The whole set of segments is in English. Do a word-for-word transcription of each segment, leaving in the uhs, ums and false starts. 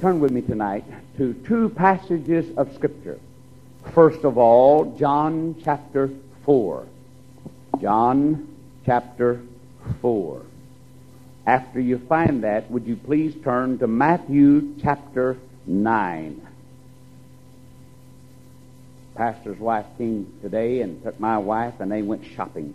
turn with me tonight to two passages of Scripture. First of all, John chapter four. John chapter four. After you find that, would you please turn to Matthew chapter nine. Pastor's wife came today and took my wife, and they went shopping.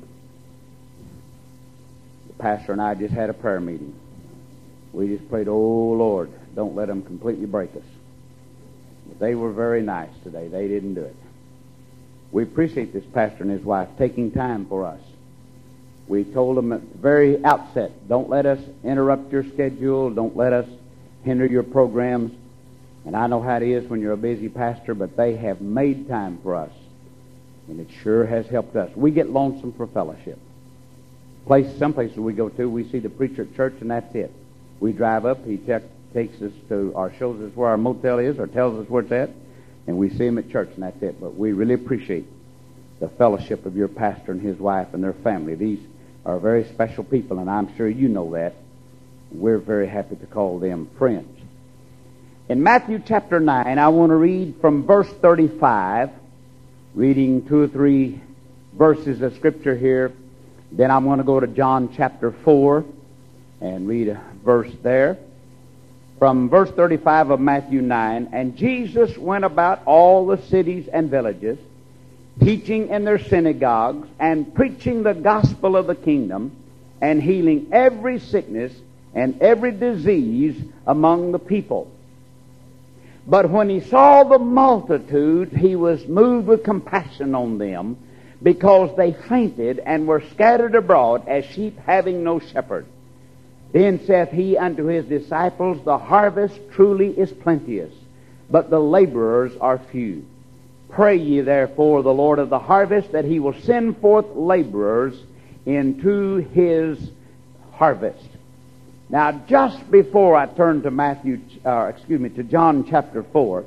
The pastor and I just had a prayer meeting. We just prayed, oh Lord, don't let them completely break us. But they were very nice today. They didn't do it. We appreciate this pastor and his wife taking time for us. We told them at the very outset, don't let us interrupt your schedule. Don't let us hinder your programs. And I know how it is when you're a busy pastor, but they have made time for us. And it sure has helped us. We get lonesome for fellowship. Place, some places we go to, we see the preacher at church, and that's it. We drive up, he check, takes us to, or shows us where our motel is, or tells us where it's at, and we see him at church, and that's it. But we really appreciate the fellowship of your pastor and his wife and their family. These are very special people, and I'm sure you know that. We're very happy to call them friends. In Matthew chapter nine, I want to read from verse thirty-five, reading two or three verses of Scripture here. Then I'm going to go to John chapter four and read a verse there. From verse thirty-five of Matthew nine, and Jesus went about all the cities and villages, teaching in their synagogues, and preaching the gospel of the kingdom, and healing every sickness and every disease among the people. But when he saw the multitude, he was moved with compassion on them, because they fainted and were scattered abroad as sheep having no shepherd. Then saith he unto his disciples, the harvest truly is plenteous, but the laborers are few. Pray ye therefore the Lord of the harvest, that he will send forth laborers into his harvest. Now, just before I turn to Matthew, uh, excuse me, to John chapter four,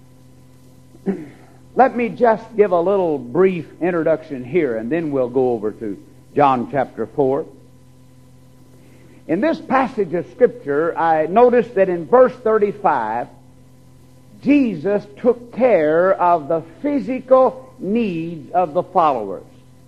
let me just give a little brief introduction here, and then we'll go over to John chapter four. In this passage of Scripture, I noticed that in verse thirty-five, Jesus took care of the physical needs of the followers.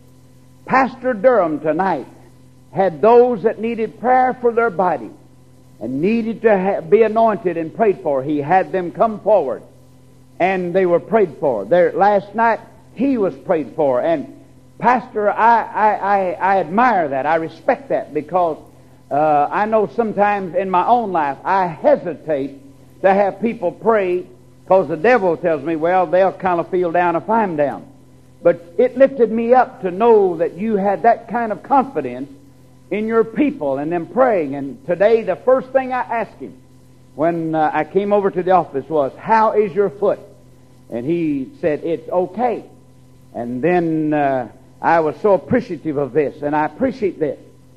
Pastor Durham tonight had those that needed prayer for their body and needed to ha- be anointed and prayed for. He had them come forward, and they were prayed for. There, last night, he was prayed for. And Pastor, I, I, I, I admire that. I respect that, because uh, I know sometimes in my own life I hesitate to have people pray, because the devil tells me, well, they'll kind of feel down if I'm down. But it lifted me up to know that you had that kind of confidence in your people and them praying. And today, the first thing I asked him when uh, I came over to the office was, how is your foot? And he said, it's okay. And then uh, I was so appreciative of this, and I appreciate this.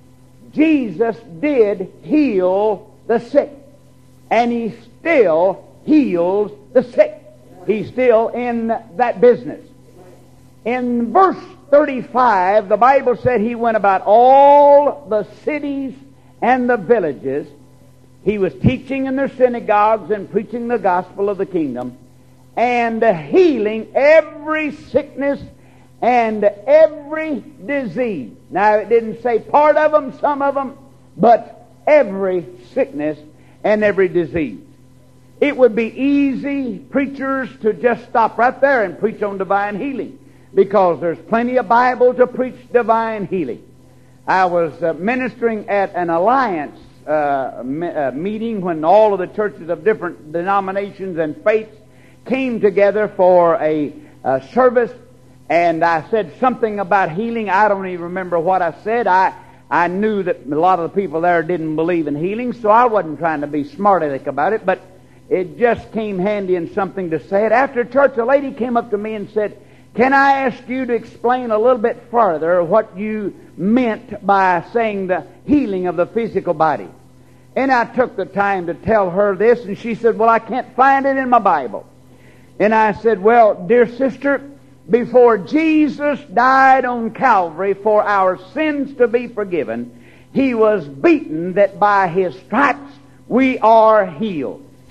Jesus did heal the sick, and he still heals the sick. He's still in that business. In verse thirty-five, the Bible said he went about all the cities and the villages. He was teaching in their synagogues and preaching the gospel of the kingdom, and healing every sickness and every disease. Now, it didn't say part of them, some of them, but every sickness and every disease. It would be easy, preachers, to just stop right there and preach on divine healing, because there's plenty of Bible to preach divine healing. I was uh, ministering at an alliance uh, me- uh, meeting when all of the churches of different denominations and faiths came together for a, a service, and I said something about healing. I don't even remember what I said. I I knew that a lot of the people there didn't believe in healing, so I wasn't trying to be smart-aleck about it, but it just came handy in something to say it. After church, a lady came up to me and said, can I ask you to explain a little bit further what you meant by saying the healing of the physical body? And I took the time to tell her this, and she said, well, I can't find it in my Bible. And I said, well, dear sister, before Jesus died on Calvary for our sins to be forgiven, he was beaten that by his stripes we are healed.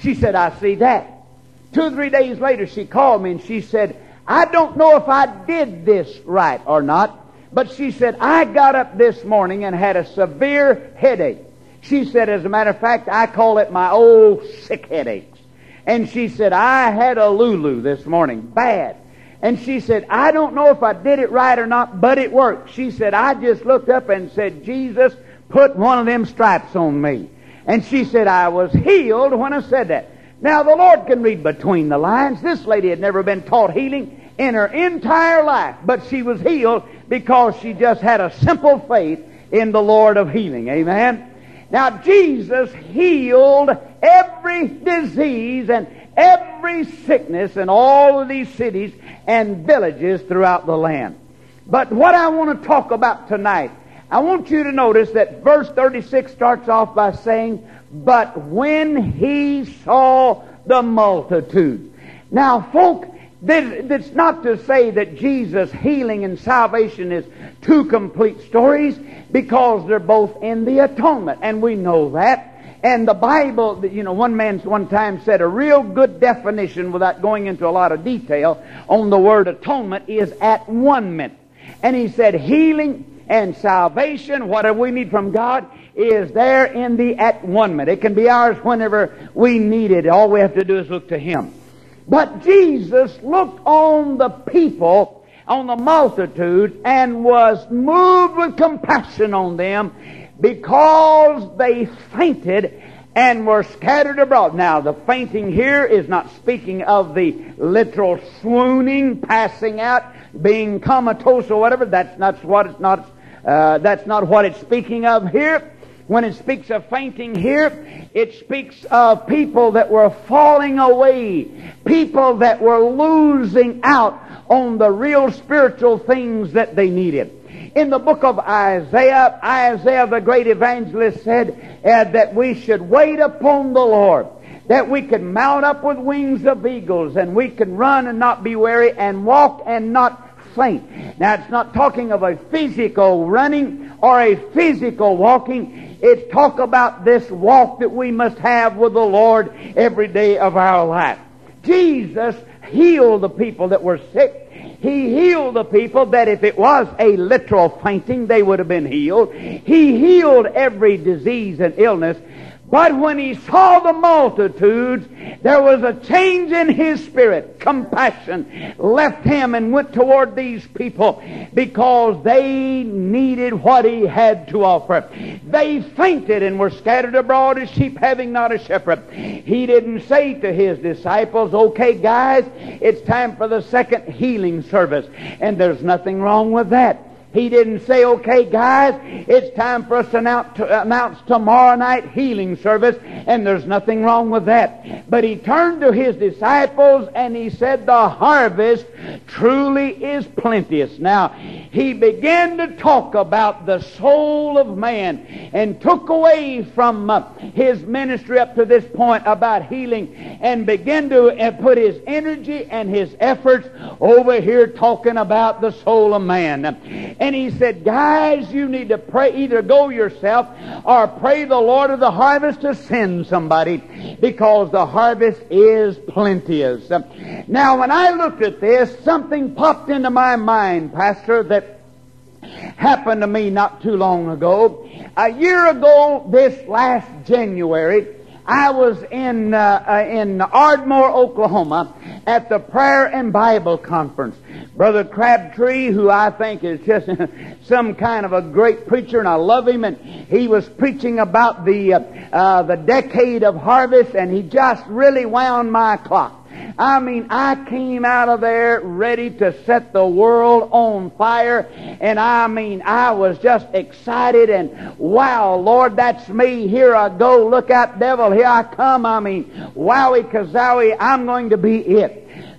She said, I see that. Two or three days later, she called me and she said, I don't know if I did this right or not, but she said, I got up this morning and had a severe headache. She said, as a matter of fact, I call it my old sick headaches. And she said, I had a Lulu this morning, bad. And she said, I don't know if I did it right or not, but it worked. She said, I just looked up and said, Jesus, put one of them stripes on me. And she said, I was healed when I said that. Now, the Lord can read between the lines. This lady had never been taught healing in her entire life, but she was healed because she just had a simple faith in the Lord of healing. Amen? Now, Jesus healed every disease and every sickness in all of these cities and villages throughout the land. But what I want to talk about tonight, I want you to notice that verse thirty-six starts off by saying, but when he saw the multitude. Now, folk, it's not to say that Jesus' healing and salvation is two complete stories, because they're both in the atonement, and we know that. And the Bible, you know, one man one time said a real good definition, without going into a lot of detail, on the word atonement is at-one-ment. And he said healing and salvation, whatever we need from God, is there in the at-one-ment. It can be ours whenever we need it. All we have to do is look to Him. But Jesus looked on the people, on the multitude, and was moved with compassion on them, because they fainted and were scattered abroad. Now, the fainting here is not speaking of the literal swooning, passing out, being comatose or whatever. That's not what it's not. Uh, that's not what it's speaking of here. When it speaks of fainting here, it speaks of people that were falling away, people that were losing out on the real spiritual things that they needed. In the book of Isaiah, Isaiah the great evangelist said uh, that we should wait upon the Lord, that we could mount up with wings of eagles, and we can run and not be weary, and walk and not faint. Now, it's not talking of a physical running or a physical walking. It's talk about this walk that we must have with the Lord every day of our life. Jesus healed the people that were sick. He healed the people that if it was a literal fainting, they would have been healed. He healed every disease and illness. But when He saw the multitudes, there was a change in His spirit. Compassion left Him and went toward these people, because they needed what He had to offer. They fainted and were scattered abroad as sheep having not a shepherd. He didn't say to His disciples, okay guys, it's time for the second healing service. And there's nothing wrong with that. He didn't say, okay, guys, it's time for us to announce, to announce tomorrow night healing service, and there's nothing wrong with that. But He turned to His disciples and He said, the harvest truly is plenteous. Now, He began to talk about the soul of man, and took away from uh, His ministry up to this point about healing, and began to uh, put His energy and His efforts over here talking about the soul of man. And He said, guys, you need to pray, either go yourself or pray the Lord of the harvest to send somebody, because the harvest is plenteous. Now, when I looked at this, something popped into my mind, Pastor, that happened to me not too long ago. A year ago, this last January, I was in uh, in Ardmore, Oklahoma, at the Prayer and Bible Conference. Brother Crabtree, who I think is just some kind of a great preacher, and I love him, and he was preaching about the uh, uh, the decade of harvest, and he just really wound my clock. I mean, I came out of there ready to set the world on fire, and I mean, I was just excited, and wow, Lord, that's me. Here I go. Look out, devil. Here I come. I mean, wowie kazowie, I'm going to be it.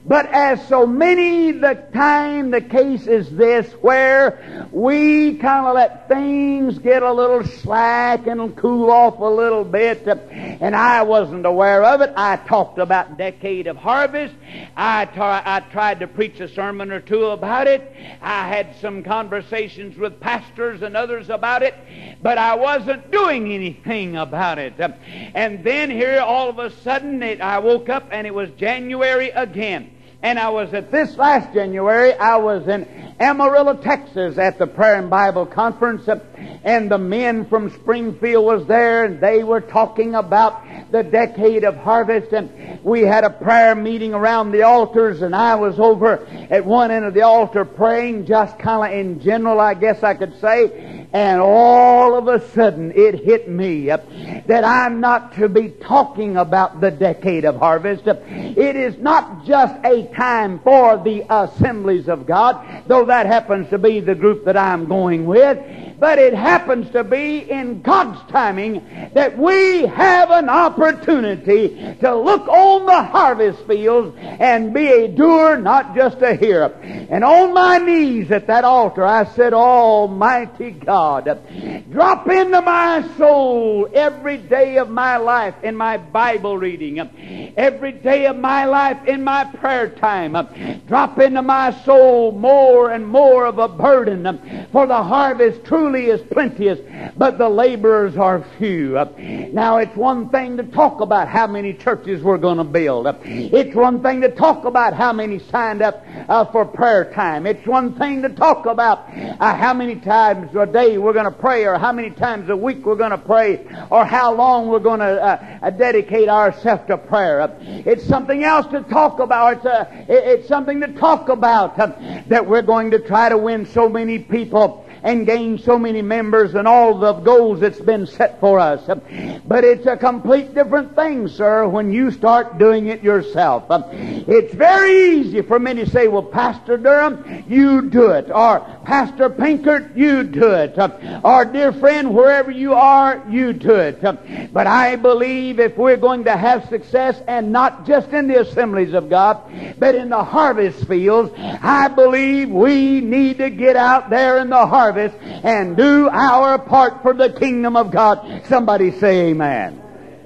But as so many the time the case is this, where we kind of let things get a little slack and cool off a little bit, and I wasn't aware of it. I talked about decade of harvest. I, ta- I tried to preach a sermon or two about it. I had some conversations with pastors and others about it, but I wasn't doing anything about it. And then here all of a sudden it, I woke up and it was January again. And I was at this last January, I was in Amarillo, Texas at the Prayer and Bible Conference, and the men from Springfield was there, and they were talking about the decade of harvest, and we had a prayer meeting around the altars, and I was over at one end of the altar praying, just kind of in general, I guess I could say, and all of a sudden it hit me that I'm not to be talking about the decade of harvest. It is not just a time for the assemblies of God, though that happens to be the group that I'm going with, but it happens to be in God's timing that we have an opportunity to look on the harvest fields and be a doer, not just a hearer. And on my knees at that altar I said, Almighty God, drop into my soul every day of my life in my Bible reading, every day of my life in my prayer time. Drop into my soul more and more of a burden, for the harvest truly is plenteous, but the laborers are few. Now, it's one thing to talk about how many churches we're going to build. It's one thing to talk about how many signed up uh, for prayer time. It's one thing to talk about uh, how many times a day we're going to pray, or how many times a week we're going to pray, or how long we're going to uh, dedicate ourselves to prayer. It's something else to talk about. It's, a, it's something to talk about uh, that we're going to try to win so many people and gain so many members and all the goals that's been set for us. But it's a complete different thing, sir, when you start doing it yourself. It's very easy for me to say, well, Pastor Durham, you do it. Or Pastor Pinkert, you do it. Or dear friend, wherever you are, you do it. But I believe if we're going to have success, and not just in the assemblies of God, but in the harvest fields, I believe we need to get out there in the harvest and do our part for the kingdom of God. Somebody say amen.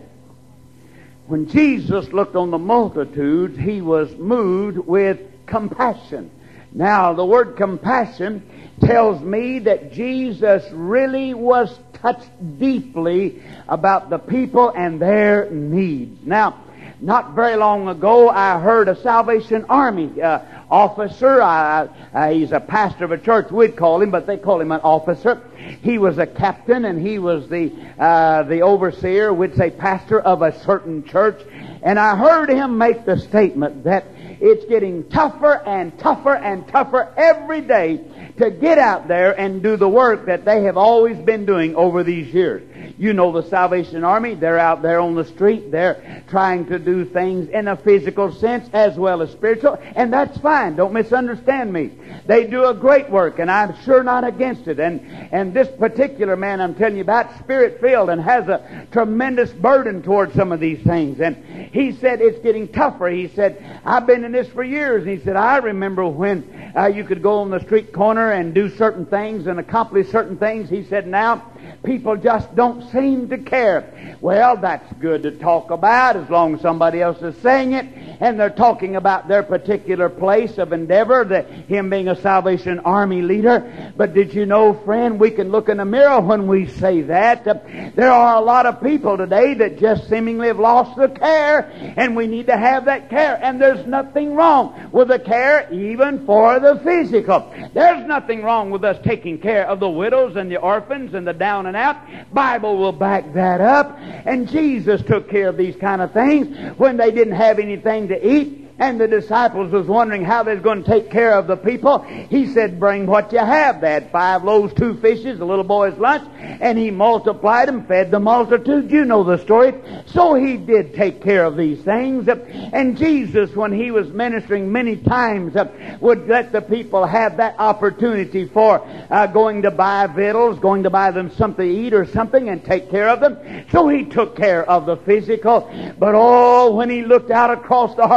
When Jesus looked on the multitudes, he was moved with compassion. Now, the word compassion tells me that Jesus really was touched deeply about the people and their needs. Now, not very long ago, I heard a Salvation Army uh, officer. Uh, uh, he's a pastor of a church, we'd call him, but they call him an officer. He was a captain, and he was the uh, the overseer, we'd say pastor of a certain church. And I heard him make the statement that it's getting tougher and tougher and tougher every day to get out there and do the work that they have always been doing over these years. You know the Salvation Army, they're out there on the street, they're trying to do things in a physical sense as well as spiritual, and that's fine, don't misunderstand me. They do a great work, and I'm sure not against it. And, and this particular man I'm telling you about, Spirit-filled, and has a tremendous burden towards some of these things. And he said it's getting tougher. He said, I've been in this for years. And he said, I remember when uh, you could go on the street corner and do certain things and accomplish certain things. He said, now people just don't seem to care. Well, that's good to talk about as long as somebody else is saying it, and they're talking about their particular place of endeavor, the, him being a Salvation Army leader. But did you know, friend, we can look in the mirror when we say that. Uh, there are a lot of people today that just seemingly have lost the care, and we need to have that care. And there's nothing wrong with the care even for the physical. There's nothing wrong with us taking care of the widows and the orphans and the down and out. Bible will back that up. And Jesus took care of these kind of things when they didn't have anything to eat. And the disciples was wondering how they was going to take care of the people. He said, bring what you have. They had five loaves, two fishes, a little boy's lunch, and he multiplied them, fed the multitude. You know the story. So he did take care of these things. And Jesus, when he was ministering many times, would let the people have that opportunity for uh, going to buy victuals, going to buy them something to eat or something, and take care of them. So he took care of the physical. But oh, when he looked out across the harvest field,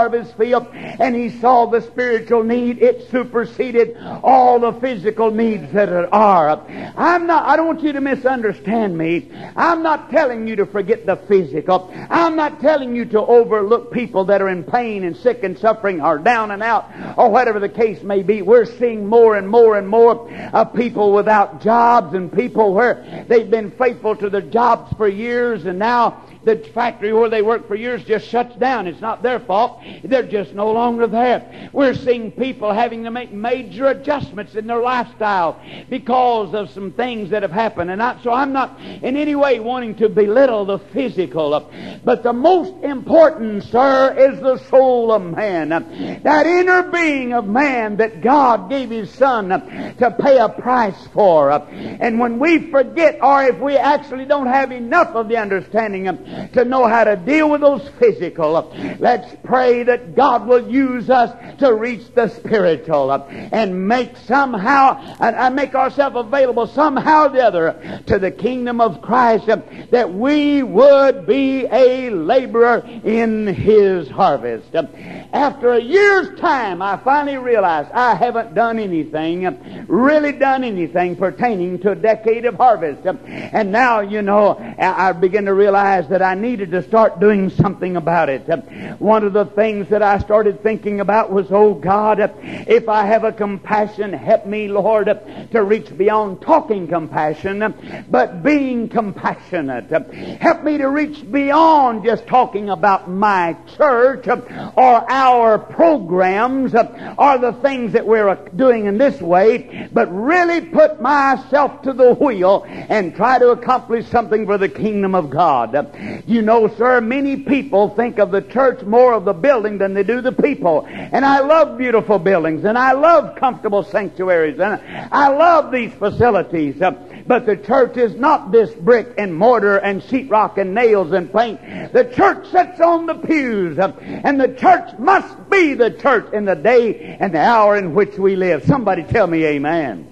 poverty, and he saw the spiritual need. It superseded all the physical needs that are. I'm not, I don't want you to misunderstand me. I'm not telling you to forget the physical. I'm not telling you to overlook people that are in pain and sick and suffering or down and out or whatever the case may be. We're seeing more and more and more of people without jobs and people where they've been faithful to their jobs for years, and now the factory where they worked for years just shuts down. It's not their fault. They're just no longer there. We're seeing people having to make major adjustments in their lifestyle because of some things that have happened. And I, so I'm not in any way wanting to belittle the physical. But the most important, sir, is the soul of man. That inner being of man that God gave His Son to pay a price for. And when we forget, or if we actually don't have enough of the understanding of to know how to deal with those physical, let's pray that God will use us to reach the spiritual and make somehow and make ourselves available somehow or the other to the kingdom of Christ, that we would be a laborer in His harvest. After a year's time, I finally realized I haven't done anything, really done anything pertaining to a decade of harvest. And now, you know, I begin to realize that I needed to start doing something about it. One of the things that I started thinking about was, oh God, if I have a compassion, help me, Lord, to reach beyond talking compassion, but being compassionate. Help me to reach beyond just talking about my church or our programs or the things that we're doing in this way, but really put myself to the wheel and try to accomplish something for the kingdom of God. You know, sir, many people think of the church more of the building than they do the people. And I love beautiful buildings, and I love comfortable sanctuaries, and I love these facilities. But the church is not this brick and mortar and sheetrock and nails and paint. The church sits on the pews, and the church must be the church in the day and the hour in which we live. Somebody tell me amen.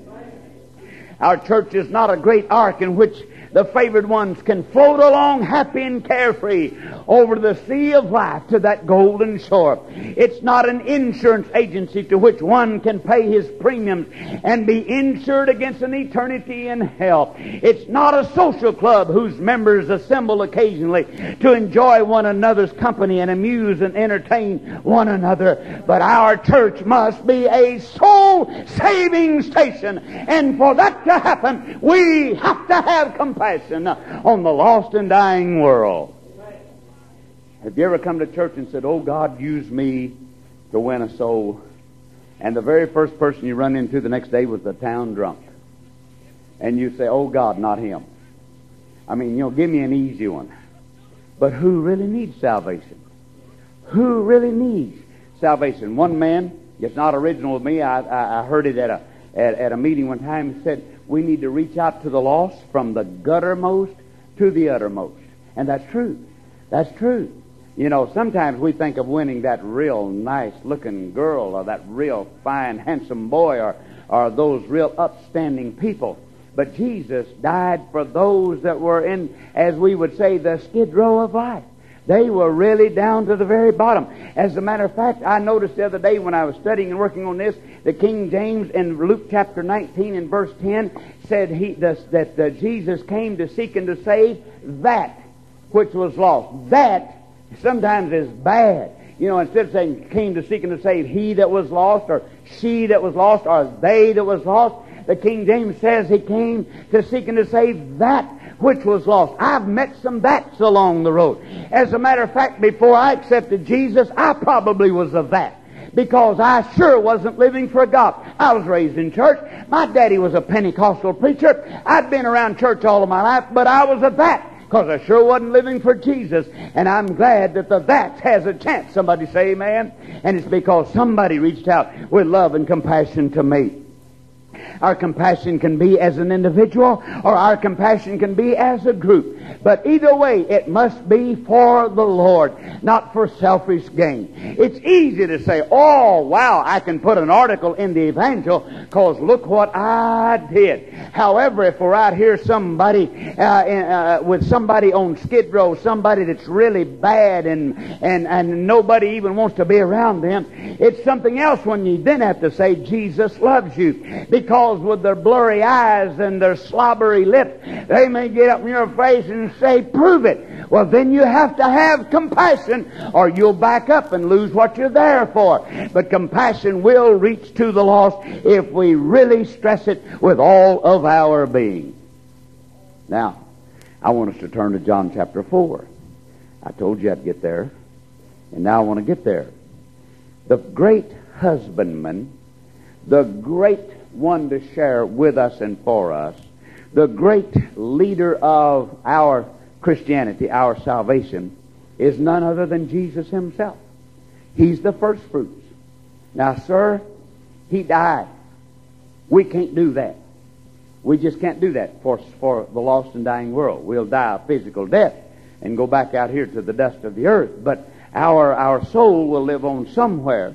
Our church is not a great ark in which the favored ones can float along happy and carefree over the sea of life to that golden shore. It's not an insurance agency to which one can pay his premiums and be insured against an eternity in hell. It's not a social club whose members assemble occasionally to enjoy one another's company and amuse and entertain one another. But our church must be a soul-saving station. And for that to happen, we have to have compassion on the lost and dying world. Have you ever come to church and said, oh God, use me to win a soul? And the very first person you run into the next day was the town drunk. And you say, oh God, not him. I mean, you know, give me an easy one. But who really needs salvation? Who really needs salvation? One man, it's not original with me, I, I, I heard it at a, at, at a meeting one time. He said, we need to reach out to the lost from the guttermost to the uttermost. And that's true. That's true. You know, sometimes we think of winning that real nice-looking girl or that real fine, handsome boy or, or those real upstanding people. But Jesus died for those that were in, as we would say, the skid row of life. They were really down to the very bottom. As a matter of fact, I noticed the other day when I was studying and working on this, the King James in Luke chapter nineteen and verse ten said he, the, that uh, Jesus came to seek and to save that which was lost. That sometimes is bad. You know, instead of saying came to seek and to save he that was lost or she that was lost or they that was lost, the King James says he came to seek and to save that which was lost. I've met some that's along the road. As a matter of fact, before I accepted Jesus, I probably was a that. Because I sure wasn't living for God. I was raised in church. My daddy was a Pentecostal preacher. I'd been around church all of my life, but I was a that. Because I sure wasn't living for Jesus. And I'm glad that the that has a chance. Somebody say amen. And it's because somebody reached out with love and compassion to me. Our compassion can be as an individual, or our compassion can be as a group. But either way, it must be for the Lord, not for selfish gain. It's easy to say, oh, wow, I can put an article in the Evangel because look what I did. However, if we're out here somebody uh, uh, with somebody on Skid Row, somebody that's really bad and, and, and nobody even wants to be around them, it's something else when you then have to say Jesus loves you. Because with their blurry eyes and their slobbery lips, they may get up in your face and say, prove it. Well, then you have to have compassion, or you'll back up and lose what you're there for. But compassion will reach to the lost if we really stress it with all of our being. Now, I want us to turn to John chapter four. I told you I'd get there, and now I want to get there. The great husbandman, the great one to share with us and for us, the great leader of our Christianity, our salvation, is none other than Jesus himself. He's the first fruits. Now, sir, he died. We can't do that. We just can't do that for, for the lost and dying world. We'll die a physical death and go back out here to the dust of the earth. But our, our soul will live on somewhere,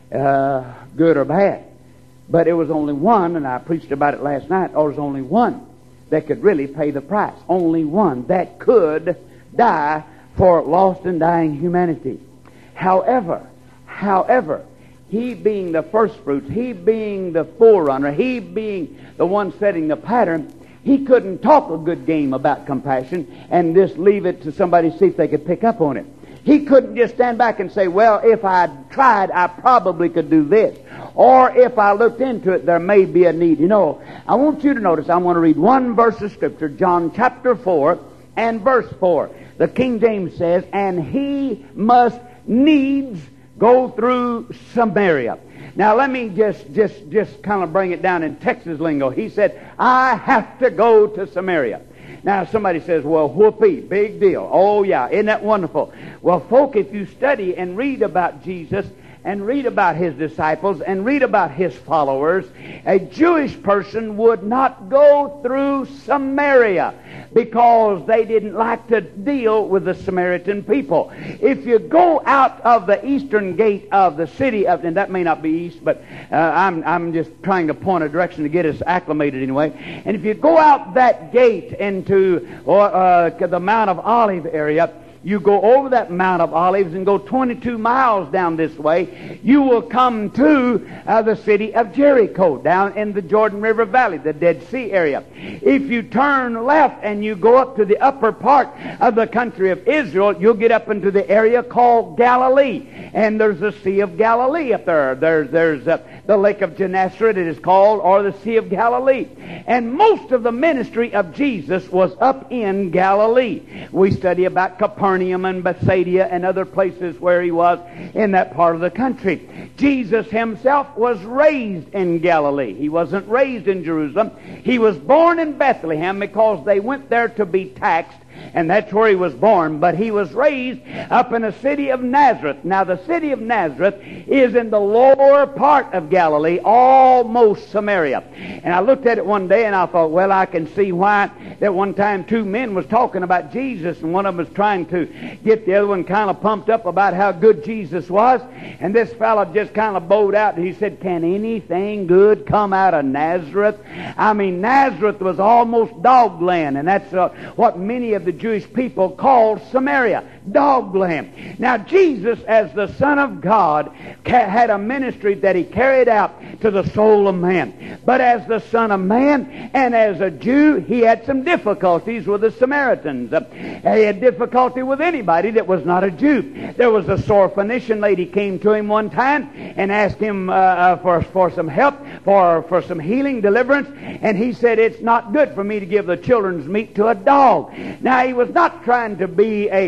uh, good or bad. But it was only one, and I preached about it last night, there was only one that could really pay the price. Only one that could die for lost and dying humanity. However, however, he being the first fruits, he being the forerunner, he being the one setting the pattern, he couldn't talk a good game about compassion and just leave it to somebody to see if they could pick up on it. He couldn't just stand back and say, well, if I tried, I probably could do this. Or if I looked into it, there may be a need. You know, I want you to notice, I want to read one verse of Scripture, John chapter four and verse four. The King James says, and he must needs go through Samaria. Now let me just, just, just kind of bring it down in Texas lingo. He said, I have to go to Samaria. Now somebody says, well, whoopee, big deal. Oh yeah, isn't that wonderful? Well, folk, if you study and read about Jesus and read about his disciples and read about his followers, a Jewish person would not go through Samaria because they didn't like to deal with the Samaritan people. If you go out of the eastern gate of the city of, and that may not be east, but uh, I'm, I'm just trying to point a direction to get us acclimated anyway. And if you go out that gate into uh, the Mount of Olives area, you go over that Mount of Olives and go twenty-two miles down this way, you will come to uh, the city of Jericho, down in the Jordan River Valley, the Dead Sea area. If you turn left and you go up to the upper part of the country of Israel, you'll get up into the area called Galilee. And there's the Sea of Galilee up there. There's, there's uh, the Lake of Gennesaret, it is called, or the Sea of Galilee. And most of the ministry of Jesus was up in Galilee. We study about Capernaum and Bethsaida and other places where he was in that part of the country. Jesus himself was raised in Galilee. He wasn't raised in Jerusalem. He was born in Bethlehem because they went there to be taxed, and that's where he was born. But he was raised up in the city of Nazareth. Now, the city of Nazareth is in the lower part of Galilee, almost Samaria. And I looked at it one day and I thought, well, I can see why that one time two men was talking about Jesus, and one of them was trying to get the other one kind of pumped up about how good Jesus was. And this fellow just kind of bowed out and he said, can anything good come out of Nazareth? I mean, Nazareth was almost dog land, and that's uh, what many of the Jewish people called Samaria, dog land. Now, Jesus, as the Son of God, ca- had a ministry that he carried out to the soul of man. But as the Son of Man and as a Jew, he had some difficulties with the Samaritans. Uh, he had difficulty with anybody that was not a Jew. There was a Syrophoenician lady came to him one time and asked him uh, uh, for, for some help, for, for some healing, deliverance, and he said, it's not good for me to give the children's meat to a dog. Now, he was not trying to be a, uh,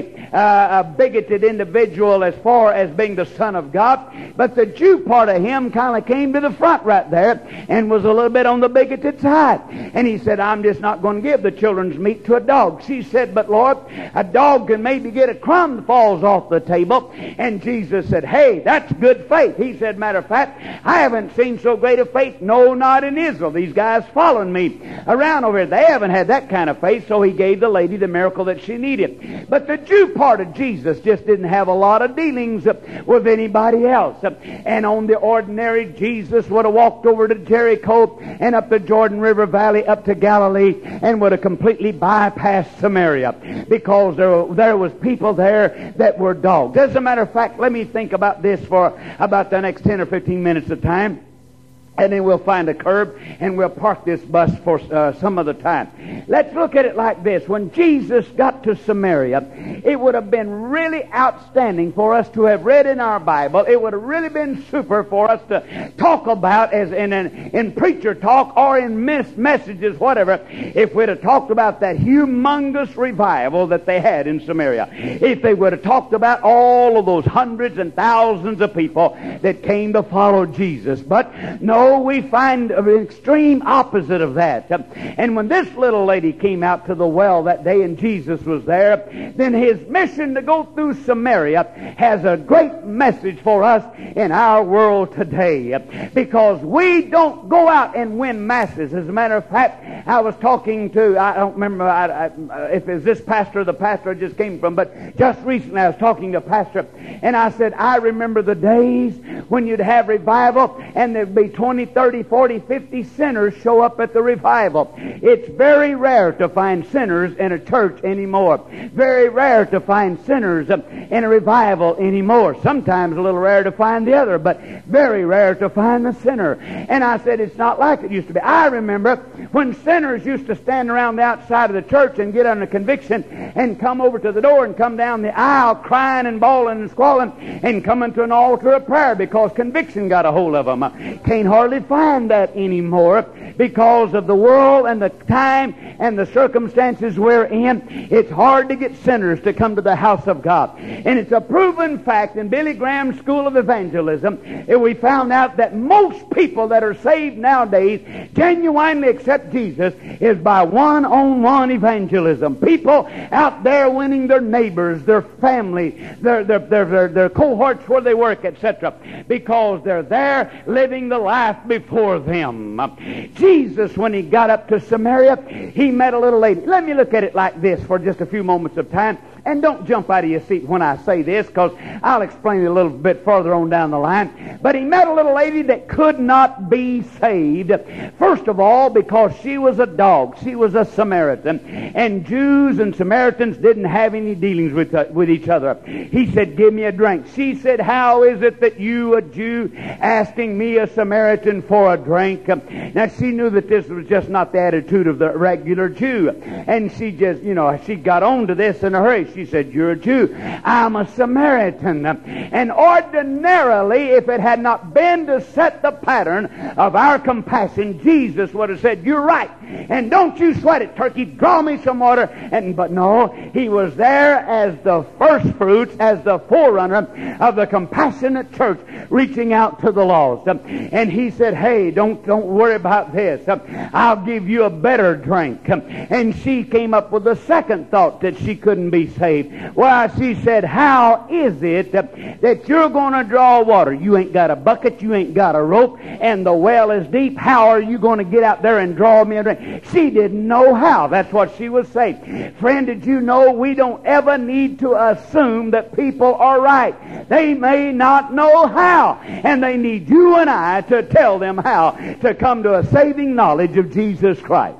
uh, a bigoted individual as far as being the Son of God, but the Jew part of him kind of came to the front right there and was a little bit on the bigoted side. And he said, I'm just not going to give the children's meat to a dog. She said, but Lord, a dog can maybe get a crumb that falls off the table. And Jesus said, hey, that's good faith. He said, matter of fact, I haven't seen so great a faith, no, not in Israel. These guys following me around over here, they haven't had that kind of faith. So he gave the lady the miracle that she needed. But the Jew part of Jesus just didn't have a lot of dealings with anybody else. And on the ordinary, Jesus would have walked over to Jericho and up the Jordan River Valley up to Galilee and would have completely bypassed Samaria because there, there was people there that were dogs. As a matter of fact, let me think about this for about the next ten or fifteen minutes of time. And then we'll find a curb and we'll park this bus for uh, some other time. Let's look at it like this. When Jesus got to Samaria, it would have been really outstanding for us to have read in our Bible. It would have really been super for us to talk about as in an, in preacher talk or in miss messages, whatever, if we'd have talked about that humongous revival that they had in Samaria. If they would have talked about all of those hundreds and thousands of people that came to follow Jesus. But no, we find an extreme opposite of that. And when this little lady came out to the well that day and Jesus was there, then his mission to go through Samaria has a great message for us in our world today. Because we don't go out and win masses. As a matter of fact, I was talking to, I don't remember I, I, if it was this pastor or the pastor I just came from, but just recently I was talking to a pastor, and I said, I remember the days when you'd have revival and there'd be twenty, thirty, forty, fifty sinners show up at the revival. It's very rare to find sinners in a church anymore. Very rare to find sinners in a revival anymore. Sometimes a little rare to find the other, but very rare to find the sinner. And I said, it's not like it used to be. I remember when sinners used to stand around the outside of the church and get under conviction and come over to the door and come down the aisle crying and bawling and squalling and coming to an altar of prayer because conviction got a hold of them. Can't hardly find that anymore because of the world and the time and the circumstances we're in. It's hard to get sinners to come to the house of God. And it's a proven fact in Billy Graham's School of Evangelism, and we found out that most people that are saved nowadays genuinely accept Jesus is by one-on-one evangelism. People out there winning their neighbors, their family, their, their, their, their, their cohorts where they work, et cetera, because they're there living the life before them. Jesus, when he got up to Samaria, he met a little lady. Let me look at it like this for just a few moments of time. And don't jump out of your seat when I say this, because I'll explain it a little bit further on down the line. But he met a little lady that could not be saved. First of all, because she was a dog. She was a Samaritan. And Jews and Samaritans didn't have any dealings with, uh, with each other. He said, give me a drink. She said, how is it that you, a Jew, asking me, a Samaritan, for a drink? Now, she knew that this was just not the attitude of the regular Jew. And she just, you know, she got on to this in a hurry. She said, you're a Jew. I'm a Samaritan. And ordinarily, if it had not been to set the pattern of our compassion, Jesus would have said, you're right. And don't you sweat it, turkey. Draw me some water. And But no, he was there as the first fruits, as the forerunner of the compassionate church reaching out to the lost. And he said, hey, don't, don't worry about this. I'll give you a better drink. And she came up with the second thought that she couldn't be saved. Well, she said, how is it that you're going to draw water? You ain't got a bucket, you ain't got a rope, and the well is deep. How are you going to get out there and draw me a drink? She didn't know how. That's what she was saying. Friend, did you know we don't ever need to assume that people are right? They may not know how, and they need you and I to tell them how to come to a saving knowledge of Jesus Christ.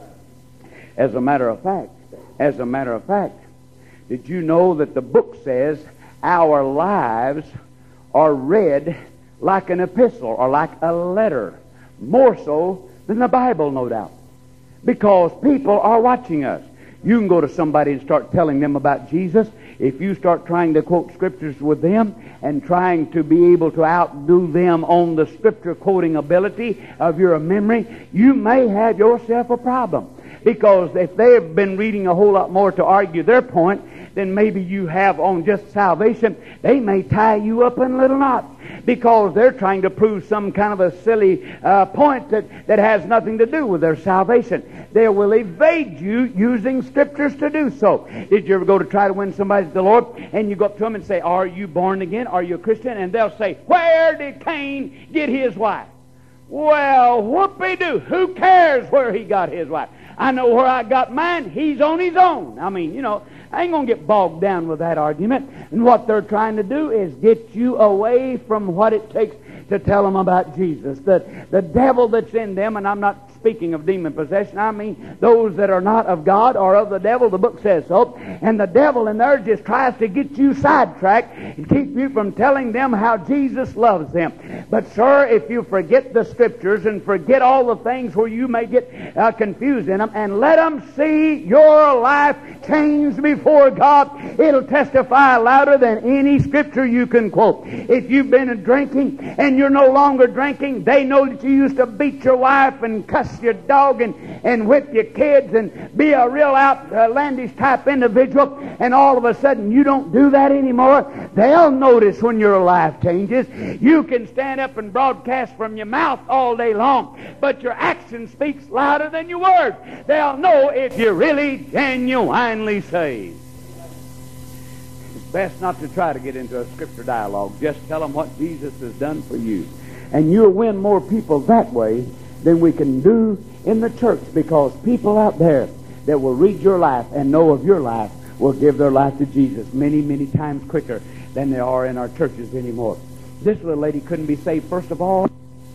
As a matter of fact, as a matter of fact, did you know that the book says our lives are read like an epistle or like a letter? More so than the Bible, no doubt. Because people are watching us. You can go to somebody and start telling them about Jesus. If you start trying to quote scriptures with them and trying to be able to outdo them on the scripture quoting ability of your memory, you may have yourself a problem. Because if they've been reading a whole lot more to argue their point than maybe you have on just salvation, they may tie you up in little knots because they're trying to prove some kind of a silly uh, point that, that has nothing to do with their salvation. They will evade you using Scriptures to do so. Did you ever go to try to win somebody to the Lord, and you go up to them and say, "Are you born again? Are you a Christian?" And they'll say, "Where did Cain get his wife?" Well, whoopee-doo. Who cares where he got his wife? I know where I got mine. He's on his own. I mean, you know, I ain't going to get bogged down with that argument. And what they're trying to do is get you away from what it takes to tell them about Jesus. The, the devil that's in them, and I'm not speaking of demon possession, I mean those that are not of God or of the devil, the book says so. And the devil in there just tries to get you sidetracked and keep you from telling them how Jesus loves them. But sir, if you forget the Scriptures and forget all the things where you may get uh, confused in them, and let them see your life changed before God, it'll testify louder than any Scripture you can quote. If you've been drinking and you're no longer drinking, they know that you used to beat your wife and cuss your dog and, and whip your kids and be a real outlandish type individual, and all of a sudden you don't do that anymore. They'll notice when your life changes. You can stand up and broadcast from your mouth all day long, but your action speaks louder than your words. They'll know if you're really genuinely saved. It's best not to try to get into a Scripture dialogue. Just tell them what Jesus has done for you. And you'll win more people that way than we can do in the church, because people out there that will read your life and know of your life will give their life to Jesus many, many times quicker than they are in our churches anymore. This little lady couldn't be saved, first of all.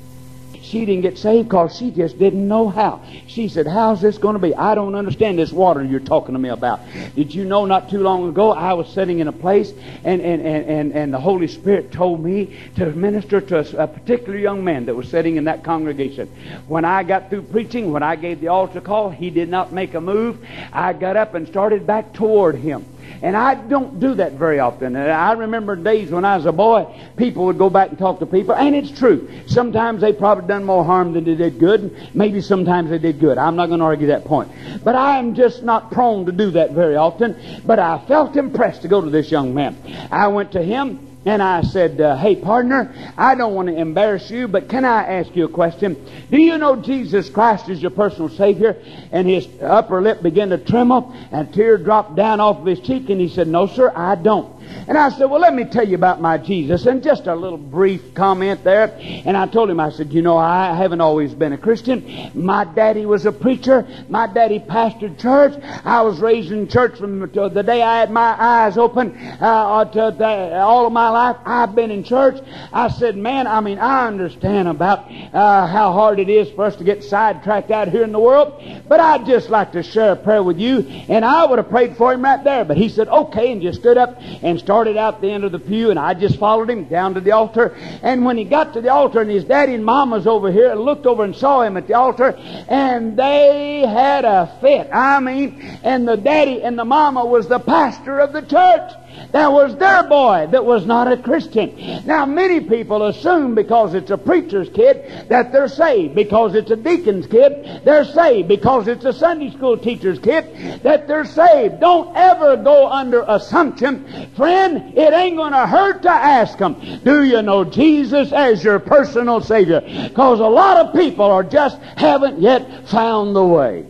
She didn't get saved because she just didn't know how. She said, "How's this going to be? I don't understand this water you're talking to me about." Did you know not too long ago I was sitting in a place and, and, and, and, and the Holy Spirit told me to minister to a, a particular young man that was sitting in that congregation. When I got through preaching, when I gave the altar call, he did not make a move. I got up and started back toward him. And I don't do that very often. And I remember days when I was a boy, people would go back and talk to people, and it's true. Sometimes they probably done more harm than they did good. Maybe sometimes they did good. I'm not going to argue that point. But I am just not prone to do that very often. But I felt impressed to go to this young man. I went to him and I said, uh, "Hey, partner, I don't want to embarrass you, but can I ask you a question? Do you know Jesus Christ is your personal Savior?" And his upper lip began to tremble, and a tear dropped down off of his cheek, and he said, "No, sir, I don't." And I said, "Well, let me tell you about my Jesus." And just a little brief comment there. And I told him, I said, "You know, I haven't always been a Christian. My daddy was a preacher. My daddy pastored church. I was raised in church from the day I had my eyes open uh, to the, all of my life. I've been in church." I said, "Man, I mean, I understand about uh, how hard it is for us to get sidetracked out here in the world, but I'd just like to share a prayer with you." And I would have prayed for him right there. But he said, "Okay," and just stood up and started out the end of the pew, and I just followed him down to the altar. And when he got to the altar, and his daddy and mom was over here, and looked over and saw him at the altar, and they had a fit. I mean, and the daddy and the mama was the pastor of the church. That was their boy that was not a Christian. Now, many people assume because it's a preacher's kid that they're saved. Because it's a deacon's kid, they're saved. Because it's a Sunday school teacher's kid, that they're saved. Don't ever go under assumption. Friend, it ain't going to hurt to ask them, "Do you know Jesus as your personal Savior?" Because a lot of people are just haven't yet found the way.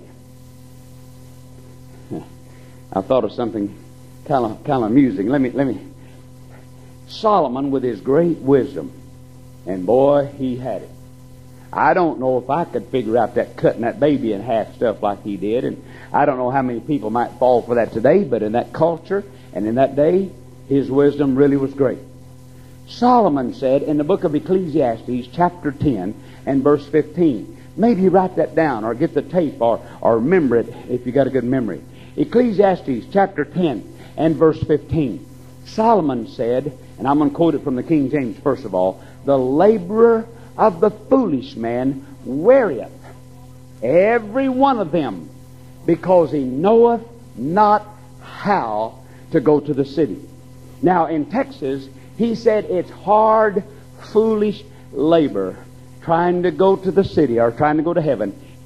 I thought of something kind of kind of amusing. Let me let me. Solomon, with his great wisdom, and boy, he had it. I don't know if I could figure out that cutting that baby in half stuff like he did, and I don't know how many people might fall for that today. But in that culture and in that day, his wisdom really was great. Solomon said in the book of Ecclesiastes, chapter ten and verse fifteen. Maybe write that down, or get the tape, or or remember it if you got a good memory. Ecclesiastes chapter ten and verse fifteen. Solomon said, and I'm going to quote it from the King James first of all, "The laborer of the foolish man wearieth every one of them, because he knoweth not how to go to the city." Now in Texas, he said it's hard, foolish labor trying to go to the city or trying to go to heaven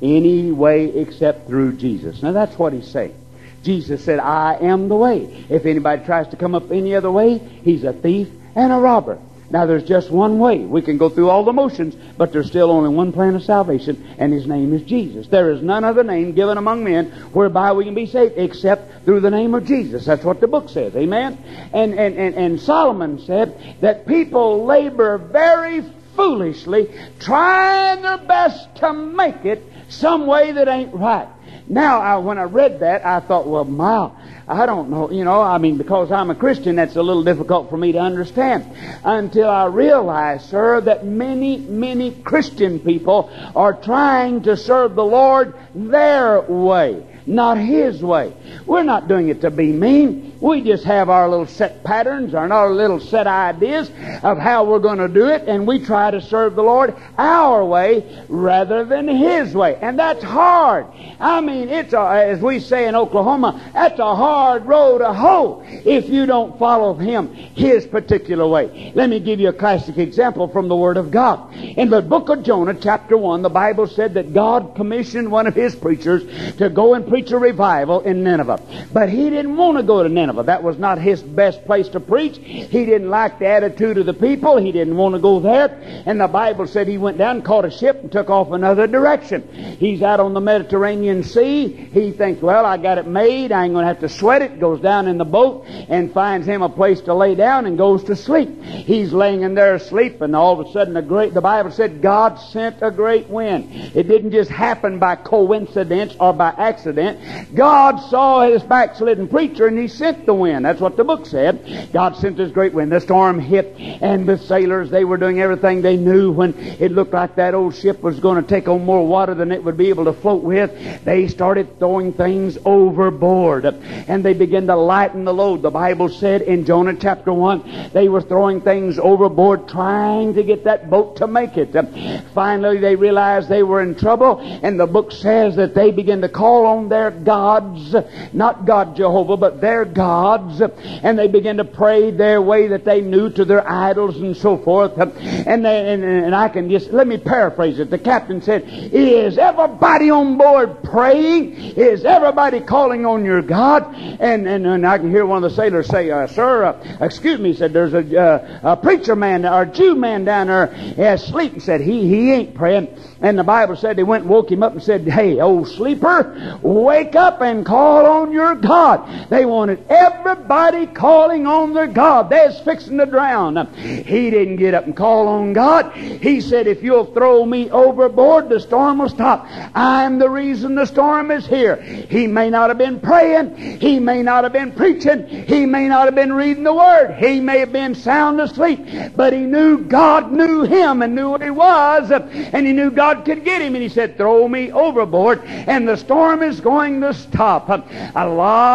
any way except through Jesus. Now that's what he's saying. Jesus said, I am the way. If anybody tries to come up any other way, he's a thief and a robber. Now there's just one way. We can go through all the motions, but there's still only one plan of salvation, and his name is Jesus. There is none other name given among men whereby we can be saved except through the name of Jesus. That's what the book says. Amen? And, and, and, and Solomon said that people labor very foolishly, trying their best to make it some way that ain't right. Now, I, when I read that, I thought, well, my, I don't know, you know, I mean, because I'm a Christian, that's a little difficult for me to understand. Until I realized, sir, that many, many Christian people are trying to serve the Lord their way, not His way. We're not doing it to be mean. We just have our little set patterns, or our little set ideas of how we're going to do it, and we try to serve the Lord our way rather than His way. And that's hard. I mean, it's a, as we say in Oklahoma, that's a hard road to hoe if you don't follow Him His particular way. Let me give you a classic example from the Word of God. In the book of Jonah, chapter one, the Bible said that God commissioned one of His preachers to go and preach a revival in Nineveh. But he didn't want to go to Nineveh. That was not his best place to preach. He didn't like the attitude of the people. He didn't want to go there. And the Bible said he went down, caught a ship, and took off another direction. He's out on the Mediterranean Sea. He thinks, well, I got it made. I ain't going to have to sweat it. Goes down in the boat and finds him a place to lay down and goes to sleep. He's laying in there asleep, and all of a sudden, a great, the Bible said God sent a great wind. It didn't just happen by coincidence or by accident. God saw his backslidden preacher, and He sent the wind. That's what the book said. God sent this great wind. The storm hit, and the sailors, they were doing everything they knew when it looked like that old ship was going to take on more water than it would be able to float with. They started throwing things overboard, and they began to lighten the load. The Bible said in Jonah chapter one, they were throwing things overboard trying to get that boat to make it. Finally, they realized they were in trouble, and the book says that they began to call on their gods, not God Jehovah, but their gods, and they began to pray their way that they knew to their idols and so forth. And, they, and, and I can just, let me paraphrase it. The captain said, is everybody on board praying? Is everybody calling on your God? And, and, and I can hear one of the sailors say, uh, sir, uh, excuse me, said, there's a, uh, a preacher man, or a Jew man down there asleep. And said, he, he ain't praying. And the Bible said they went and woke him up and said, hey, old sleeper, wake up and call on your God. They wanted everybody calling on their God. They's fixing to drown. He didn't get up and call on God. He said, if you'll throw me overboard, the storm will stop. I'm the reason the storm is here. He may not have been praying. He may not have been preaching. He may not have been reading the Word. He may have been sound asleep. But he knew God knew him and knew what he was. And he knew God could get him. And he said, throw me overboard, and the storm is going to stop. A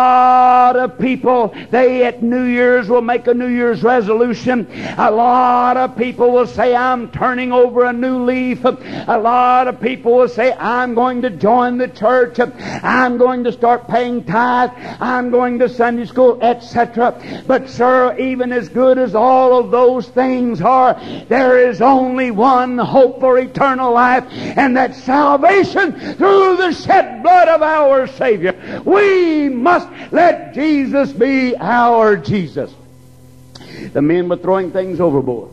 lot of people, they at New Year's will make a New Year's resolution. A lot of people will say, I'm turning over a new leaf. A lot of people will say, I'm going to join the church. I'm going to start paying tithe. I'm going to Sunday school, et cetera. But sir, even as good as all of those things are, there is only one hope for eternal life, and that's salvation through the shed blood of our Savior. We must let Jesus be our Jesus. The men were throwing things overboard.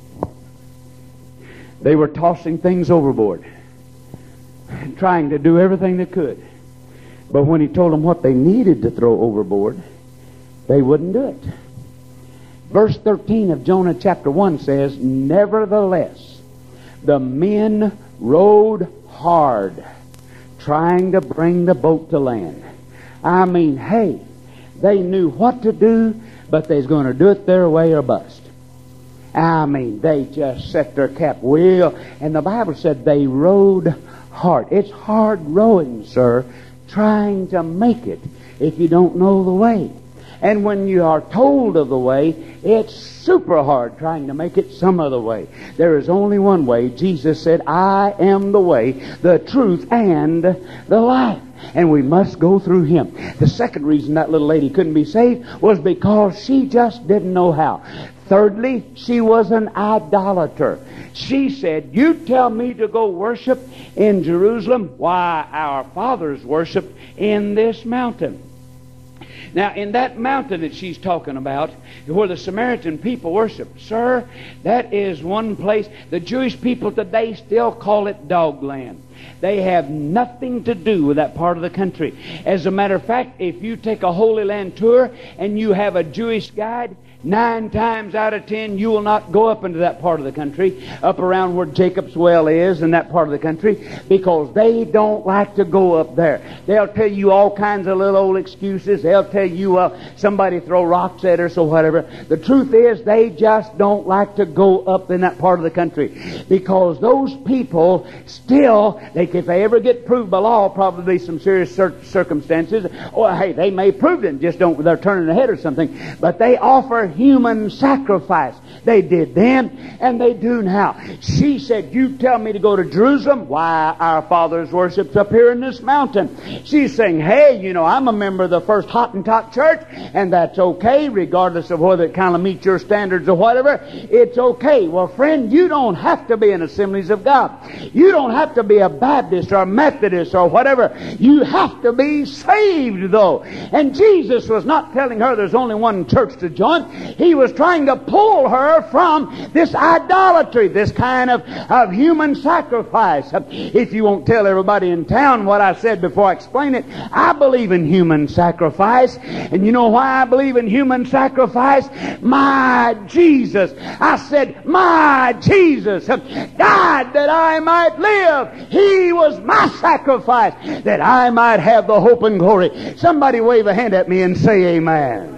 They were tossing things overboard, trying to do everything they could. But when he told them what they needed to throw overboard, they wouldn't do it. Verse thirteen of Jonah chapter one says, nevertheless, the men rowed hard, trying to bring the boat to land. I mean, hey, they knew what to do, but they's going to do it their way or bust. I mean, they just set their cap well, and the Bible said they rowed hard. It's hard rowing, sir, trying to make it if you don't know the way. And when you are told of the way, it's super hard trying to make it some other way. There is only one way. Jesus said, I am the way, the truth, and the life. And we must go through Him. The second reason that little lady couldn't be saved was because she just didn't know how. Thirdly, she was an idolater. She said, you tell me to go worship in Jerusalem? Why, our fathers worshiped in this mountain. Now, in that mountain that she's talking about, where the Samaritan people worship, sir, that is one place. The Jewish people today still call it Dogland. They have nothing to do with that part of the country. As a matter of fact, if you take a Holy Land tour and you have a Jewish guide, nine times out of ten you will not go up into that part of the country, up around where Jacob's Well is in that part of the country, because they don't like to go up there. They'll tell you all kinds of little old excuses. They'll tell you uh, somebody throw rocks at us or whatever. The truth is, they just don't like to go up in that part of the country, because those people still, they, if they ever get proved by law, probably some serious cir- circumstances, or hey, they may prove it, just don't, they're turning their head or something, but they offer human sacrifice. They did then, and they do now. She said, you tell me to go to Jerusalem? Why, our fathers worshipped up here in this mountain. She's saying, hey, you know, I'm a member of the First Hottentot Church, and that's okay, regardless of whether it kind of meets your standards or whatever. It's okay. Well, friend, you don't have to be in Assemblies of God. You don't have to be a Baptist or a Methodist or whatever. You have to be saved, though. And Jesus was not telling her there's only one church to join. He was trying to pull her from this idolatry, this kind of, of human sacrifice. If you won't tell everybody in town what I said before I explain it, I believe in human sacrifice. And you know why I believe in human sacrifice? My Jesus, I said, my Jesus died that I might live. He was my sacrifice that I might have the hope and glory. Somebody wave a hand at me and say amen.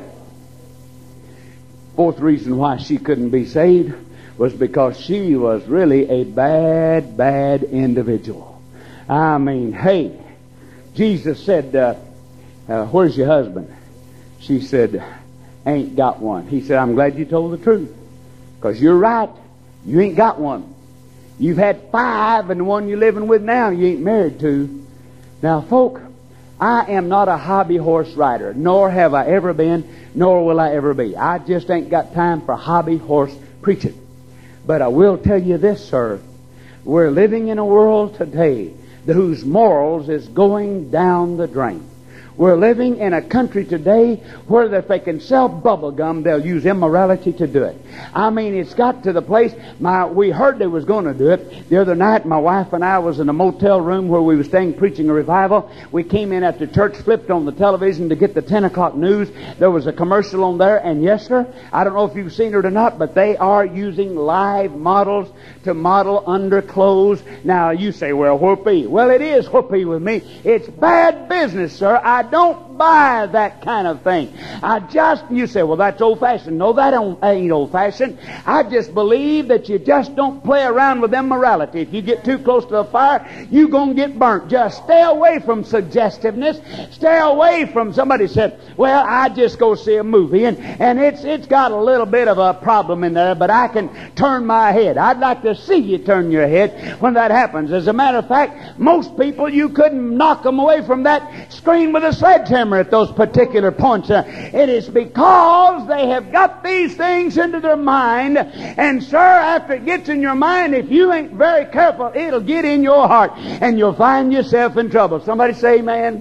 Fourth reason why she couldn't be saved was because she was really a bad, bad individual. I mean, hey, Jesus said, uh, uh, where's your husband? She said, ain't got one. He said, I'm glad you told the truth, because you're right. You ain't got one. You've had five, and the one you're living with now you ain't married to. Now, folk, I am not a hobby horse rider, nor have I ever been, nor will I ever be. I just ain't got time for hobby horse preaching. But I will tell you this, sir. We're living in a world today whose morals is going down the drain. We're living in a country today where if they can sell bubble gum, they'll use immorality to do it. I mean, it's got to the place, my, we heard they was going to do it. The other night, my wife and I was in a motel room where we were staying preaching a revival. We came in after church, flipped on the television to get the ten o'clock news. There was a commercial on there, and yes, sir, I don't know if you've seen it or not, but they are using live models to model underclothes. Now, you say, well, whoopee. Well, it is whoopee with me. It's bad business, sir. I don't buy that kind of thing. I just, you say, well, that's old-fashioned. No, that ain't old-fashioned. I just believe that you just don't play around with immorality. If you get too close to the fire, you're going to get burnt. Just stay away from suggestiveness. Stay away from, somebody said, well, I just go see a movie, and, and it's it's got a little bit of a problem in there, but I can turn my head. I'd like to see you turn your head when that happens. As a matter of fact, most people, you couldn't knock them away from that screen with a sledgehammer at those particular points. Uh, it is because they have got these things into their mind, and sir, after it gets in your mind, if you ain't very careful, it'll get in your heart, and you'll find yourself in trouble. Somebody say amen.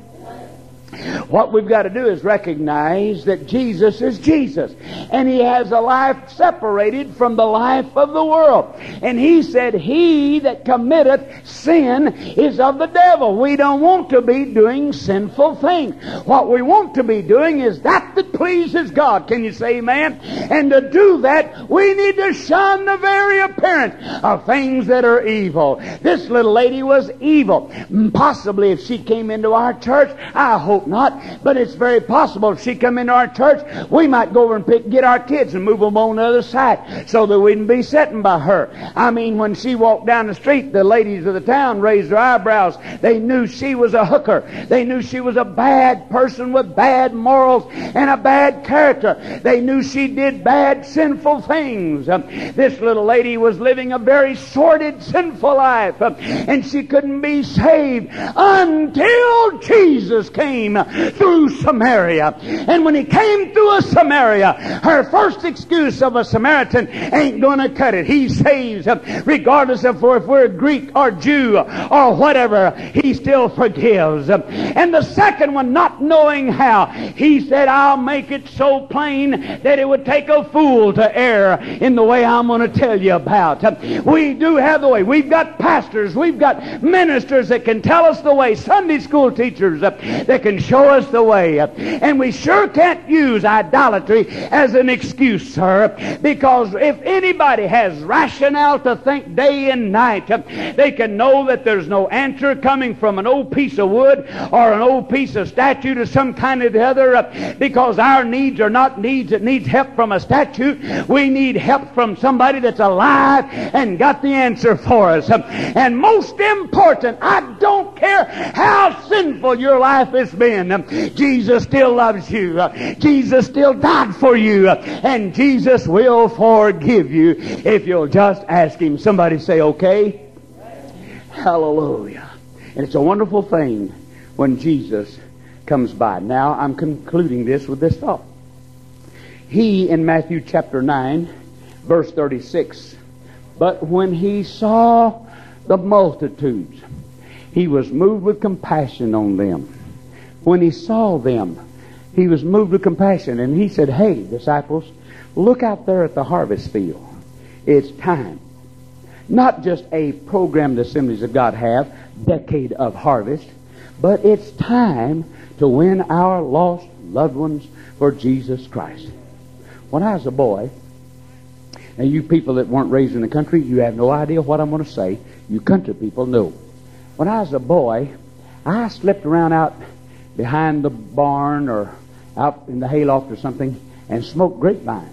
What we've got to do is recognize that Jesus is Jesus, and He has a life separated from the life of the world. And He said, he that committeth sin is of the devil. We don't want to be doing sinful things. What we want to be doing is that that pleases God. Can you say amen? And to do that, we need to shun the very appearance of things that are evil. This little lady was evil. Possibly if she came into our church, I hope not, but it's very possible if she come into our church, we might go over and pick, get our kids and move them on the other side so that we wouldn't be sitting by her. I mean, when she walked down the street, the ladies of the town raised their eyebrows. They knew she was a hooker. They knew she was a bad person with bad morals and a bad character. They knew she did bad, sinful things. Um, this little lady was living a very sordid, sinful life, um, and she couldn't be saved until Jesus came came through Samaria. And when he came through a Samaria, her first excuse of a Samaritan ain't going to cut it. He saves regardless of if we're Greek or Jew or whatever. He still forgives. And the second one, not knowing how, he said, I'll make it so plain that it would take a fool to err in the way I'm going to tell you about. We do have the way. We've got pastors. We've got ministers that can tell us the way. Sunday school teachers that can show us the way. And we sure can't use idolatry as an excuse, sir, because if anybody has rationale to think day and night, they can know that there's no answer coming from an old piece of wood or an old piece of statue to some kind of the other, because our needs are not needs that needs help from a statue. We need help from somebody that's alive and got the answer for us. And most important, I don't care how sinful your life has been, Jesus still loves you. Jesus still died for you. And Jesus will forgive you if you'll just ask Him. Somebody say, okay? Hallelujah. And it's a wonderful thing when Jesus comes by. Now, I'm concluding this with this thought. He, in Matthew chapter nine, verse thirty-six, but when He saw the multitudes, He was moved with compassion on them. When He saw them, He was moved with compassion. And He said, hey, disciples, look out there at the harvest field. It's time. Not just a program the Assemblies of God have, decade of harvest, but it's time to win our lost loved ones for Jesus Christ. When I was a boy, and you people that weren't raised in the country, you have no idea what I'm going to say. You country people know. When I was a boy, I slipped around out behind the barn or out in the hayloft or something and smoked grapevines.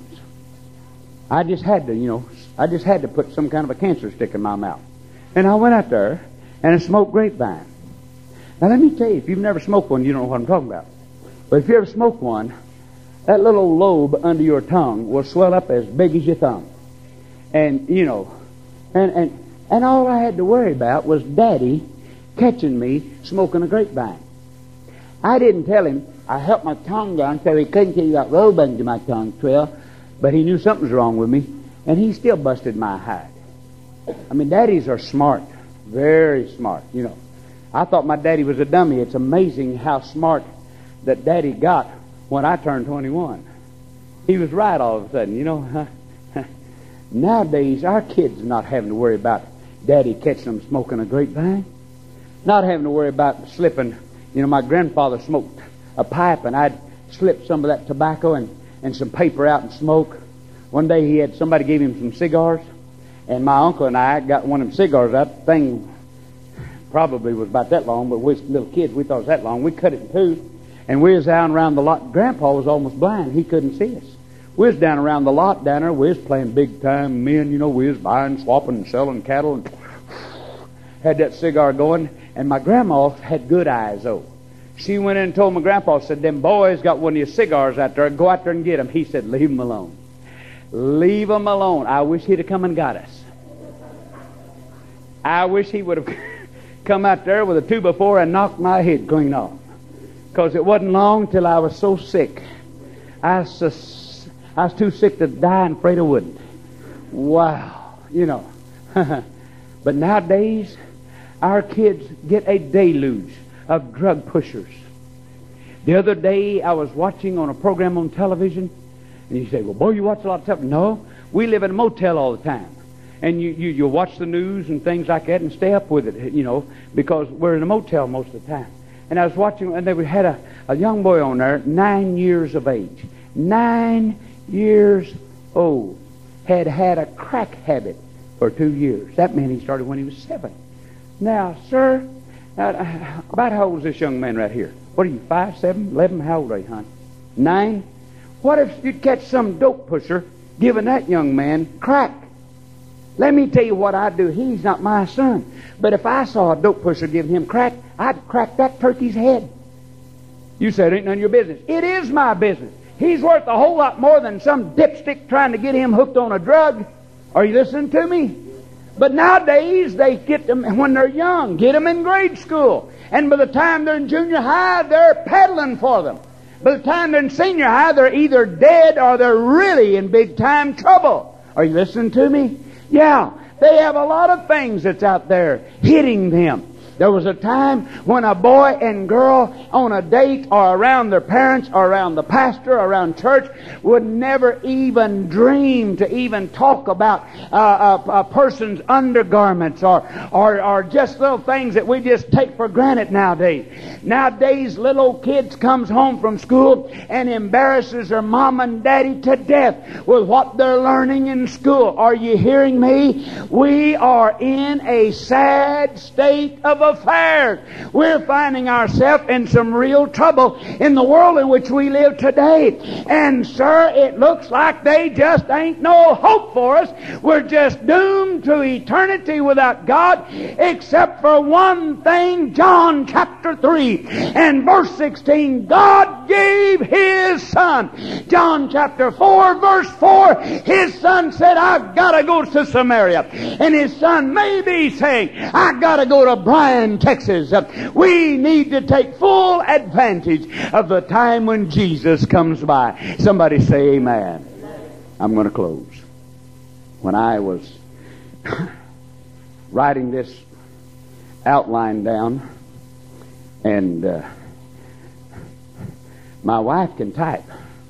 I just had to, you know, I just had to put some kind of a cancer stick in my mouth. And I went out there and I smoked grapevine. Now let me tell you, if you've never smoked one, you don't know what I'm talking about. But if you ever smoke one, that little lobe under your tongue will swell up as big as your thumb. And, you know, and, and, and all I had to worry about was Daddy catching me smoking a grapevine. I didn't tell him. I held my tongue down so he couldn't see that lobe under my tongue trail. But he knew something was wrong with me. And he still busted my hide. I mean, daddies are smart. Very smart, you know. I thought my daddy was a dummy. It's amazing how smart that Daddy got when I turned twenty-one. He was right all of a sudden, you know. Nowadays, our kids are not having to worry about Daddy catching them smoking a grapevine. Not having to worry about slipping. You know, my grandfather smoked a pipe, and I'd slip some of that tobacco and, and some paper out and smoke. One day he had somebody gave him some cigars, and my uncle and I got one of them cigars. That thing probably was about that long, but we was little kids, we thought it was that long. We cut it in two, and we was down around the lot. Grandpa was almost blind. He couldn't see us. We was down around the lot down there. We was playing big time men, you know. We was buying, swapping, and selling cattle, and had that cigar going. And my grandma had good eyes, though. She went in and told my grandpa, said, them boys got one of your cigars out there. Go out there and get them. He said, leave them alone. Leave them alone. I wish he'd have come and got us. I wish he would have come out there with a two by four and knocked my head clean off. Because it wasn't long till I was so sick. I was, so, I was too sick to die and afraid I wouldn't. Wow. You know. But nowadays, our kids get a deluge of drug pushers. The other day, I was watching on a program on television, and you say, well, boy, you watch a lot of stuff. No, we live in a motel all the time. And you, you, you watch the news and things like that and stay up with it, you know, because we're in a motel most of the time. And I was watching, and they had a, a young boy on there, nine years of age. Nine years old. Had had a crack habit for two years. That meant he started when he was seven. Now, sir, now, about how old is this young man right here? What are you, five, seven, eleven? How old are you, hon? Nine? What if you'd catch some dope pusher giving that young man crack? Let me tell you what I'd do. He's not my son. But if I saw a dope pusher giving him crack, I'd crack that turkey's head. You said it ain't none of your business. It is my business. He's worth a whole lot more than some dipstick trying to get him hooked on a drug. Are you listening to me? But nowadays, they get them when they're young, get them in grade school. And by the time they're in junior high, they're peddling for them. By the time they're in senior high, they're either dead or they're really in big time trouble. Are you listening to me? Yeah. They have a lot of things that's out there hitting them. There was a time when a boy and girl on a date or around their parents or around the pastor or around church would never even dream to even talk about uh, a, a person's undergarments or, or, or just little things that we just take for granted nowadays. Nowadays, little kids comes home from school and embarrasses their mom and daddy to death with what they're learning in school. Are you hearing me? We are in a sad state of affairs. We're finding ourselves in some real trouble in the world in which we live today. And sir, it looks like they just ain't no hope for us. We're just doomed to eternity without God, except for one thing. John chapter three and verse sixteen, God gave His Son. John chapter four verse four, His Son said, I've got to go to Samaria. And His Son may be saying, I've got to go to Bryan, Texas. We need to take full advantage of the time when Jesus comes by. Somebody say amen. I'm going to close. When I was writing this outline down, and uh, my wife can type.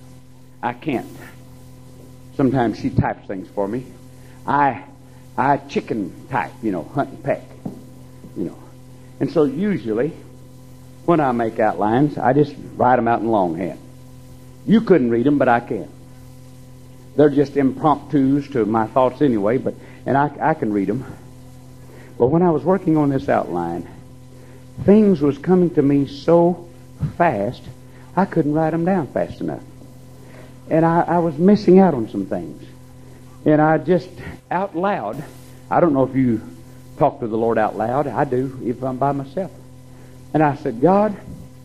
I can't. Sometimes she types things for me. I I chicken type, you know, hunt and peck, you know. And so usually, when I make outlines, I just write them out in longhand. You couldn't read them, but I can. They're just impromptus to my thoughts anyway, but and I, I can read them. But when I was working on this outline, things was coming to me so fast, I couldn't write them down fast enough. And I, I was missing out on some things. And I just, out loud, I don't know if you talk to the Lord out loud. I do, if I'm by myself. And I said, God,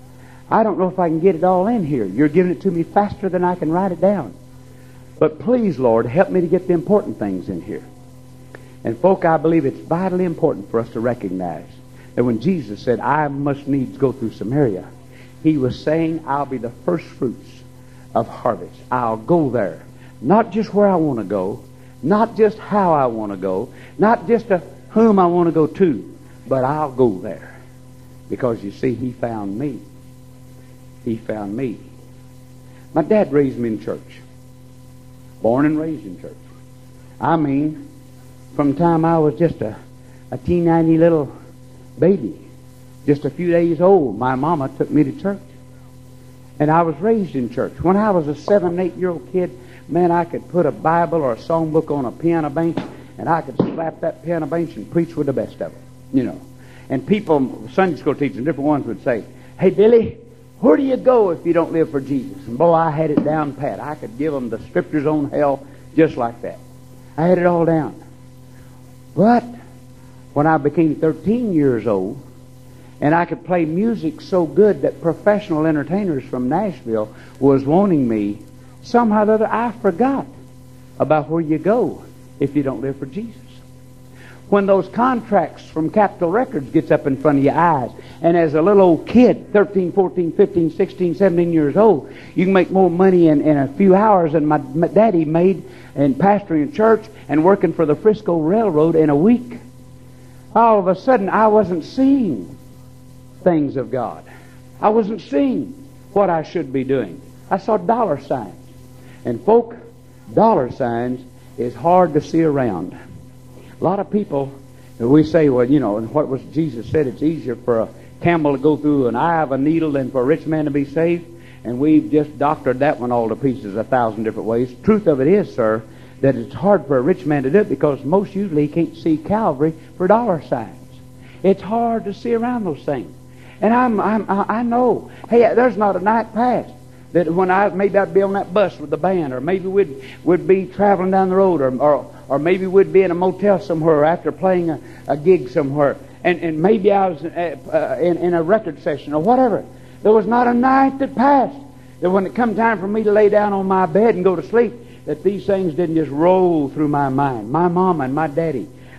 I don't know if I can get it all in here. You're giving it to me faster than I can write it down. But please, Lord, help me to get the important things in here. And folk, I believe it's vitally important for us to recognize that when Jesus said, I must needs go through Samaria, He was saying, I'll be the first fruits of harvest. I'll go there. Not just where I want to go, not just how I want to go, not just to whom I want to go to, but I'll go there. Because you see, He found me. He found me. My dad raised me in church. Born and raised in church. I mean, from the time I was just a, a teeny little baby, just a few days old, my mama took me to church. And I was raised in church. When I was a seven, eight-year-old kid, man, I could put a Bible or a songbook on a piano bench, and I could slap that piano bench and preach with the best of them, you know. And people, Sunday school teachers, different ones would say, hey, Billy, where do you go if you don't live for Jesus? And boy, I had it down pat. I could give them the scriptures on hell just like that. I had it all down. But when I became thirteen years old, and I could play music so good that professional entertainers from Nashville was wanting me, somehow or other I forgot about where you go if you don't live for Jesus. When those contracts from Capitol Records gets up in front of your eyes, and as a little old kid, thirteen, fourteen, fifteen, sixteen, seventeen years old, you can make more money in, in a few hours than my, my daddy made in pastoring a church and working for the Frisco Railroad in a week. All of a sudden, I wasn't seeing things of God. I wasn't seeing what I should be doing. I saw dollar signs. And folk, dollar signs is hard to see around. A lot of people, we say, well, you know, and what was Jesus said, it's easier for a camel to go through an eye of a needle than for a rich man to be saved. And we've just doctored that one all to pieces a thousand different ways. Truth of it is, sir, that it's hard for a rich man to do it because most usually he can't see Calvary for dollar signs. It's hard to see around those things. And I'm, I'm, I know, hey, there's not a night past that when I, maybe I'd be on that bus with the band, or maybe we'd, we'd be traveling down the road, or, or, or maybe we'd be in a motel somewhere after playing a, a gig somewhere, and, and maybe I was uh, in, in a record session or whatever. There was not a night that passed that when it come time for me to lay down on my bed and go to sleep, that these things didn't just roll through my mind. My mama and my daddy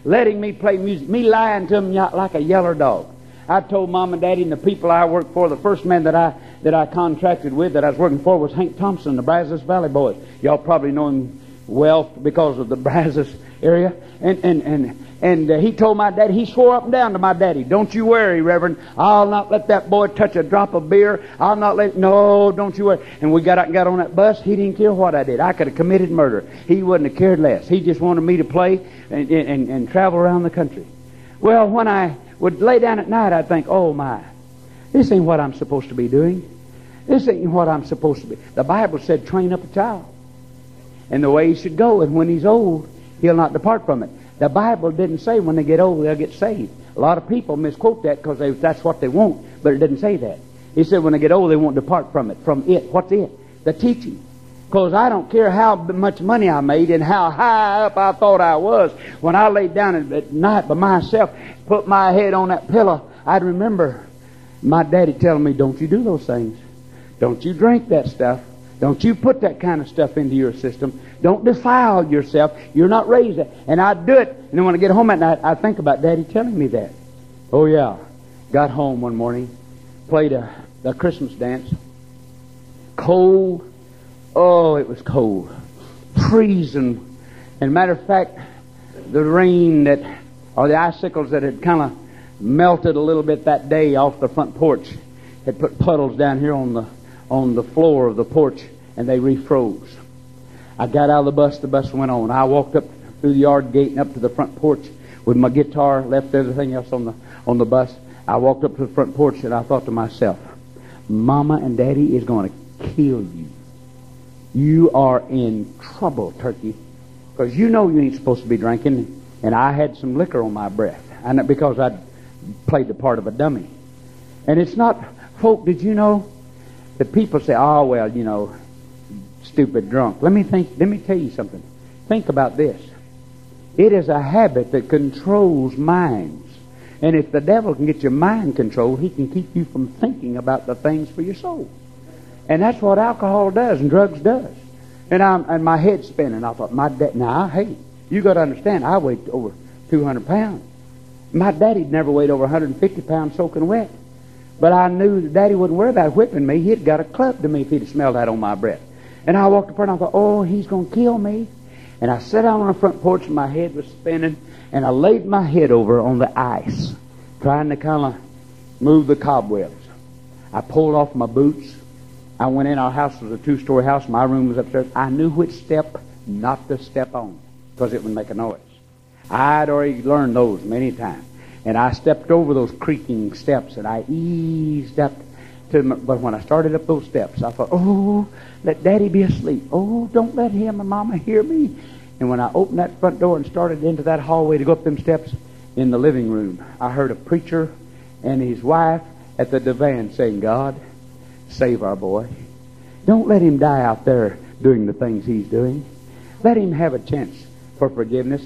letting me play music, me lying to them like a yeller dog. I told Mom and Daddy and the people I worked for, the first man that I that I contracted with, that I was working for, was Hank Thompson, the Brazos Valley Boys. Y'all probably know him well because of the Brazos area. And and and and uh, he told my daddy, he swore up and down to my daddy, "Don't you worry, Reverend. I'll not let that boy touch a drop of beer. I'll not let, no, don't you worry." And we got out and got on that bus. He didn't care what I did. I could have committed murder. He wouldn't have cared less. He just wanted me to play and, and, and travel around the country. Well, when I would lay down at night, I'd think, "Oh my, this ain't what I'm supposed to be doing. This ain't what I'm supposed to be." The Bible said, "Train up a child and the way he should go, and when he's old, he'll not depart from it." The Bible didn't say when they get old they'll get saved. A lot of people misquote that because that's what they want, but it didn't say that. He said when they get old they won't depart from it. From it. What's it? The teaching. Because I don't care how much money I made and how high up I thought I was. When I laid down at night by myself, put my head on that pillow, I'd remember my daddy telling me, "Don't you do those things. Don't you drink that stuff. Don't you put that kind of stuff into your system. Don't defile yourself. You're not raised that." And I'd do it. And then when I get home at night, I'd think about Daddy telling me that. Oh, yeah. Got home one morning, played a, a Christmas dance. Cold. Oh, it was cold. Freezing. And matter of fact, the rain that, or the icicles that had kind of melted a little bit that day off the front porch had put puddles down here on the on the floor of the porch, and they refroze. I got out of the bus, the bus went on. I walked up through the yard gate and up to the front porch with my guitar, left everything else on the on the bus. I walked up to the front porch and I thought to myself, "Mama and Daddy is going to kill you. You are in trouble, Turkey, because you know you ain't supposed to be drinking." And I had some liquor on my breath, and because I'd played the part of a dummy. And it's not, folk, did you know that people say, "Oh, well, you know, stupid drunk." Let me think, let me tell you something. Think about this. It is a habit that controls minds. And if the devil can get your mind controlled, he can keep you from thinking about the things for your soul. And that's what alcohol does and drugs does. And I'm and my head's spinning. I thought, my dad, now, hey, you got to understand, I weighed over two hundred pounds. My daddy'd never weighed over one hundred fifty pounds soaking wet. But I knew that Daddy wouldn't worry about whipping me. He'd got a club to me if he'd have smelled that on my breath. And I walked up and I thought, "Oh, he's going to kill me." And I sat down on the front porch and my head was spinning. And I laid my head over on the ice, trying to kind of move the cobwebs. I pulled off my boots. I went in. Our house was a two-story house. My room was upstairs. I knew which step not to step on because it would make a noise. I'd already learned those many times. And I stepped over those creaking steps and I eased up to my, but when I started up those steps, I thought, "Oh, let Daddy be asleep. Oh, don't let him and Mama hear me." And when I opened that front door and started into that hallway to go up them steps in the living room, I heard a preacher and his wife at the divan saying, "God, save our boy. Don't let him die out there doing the things he's doing. Let him have a chance for forgiveness."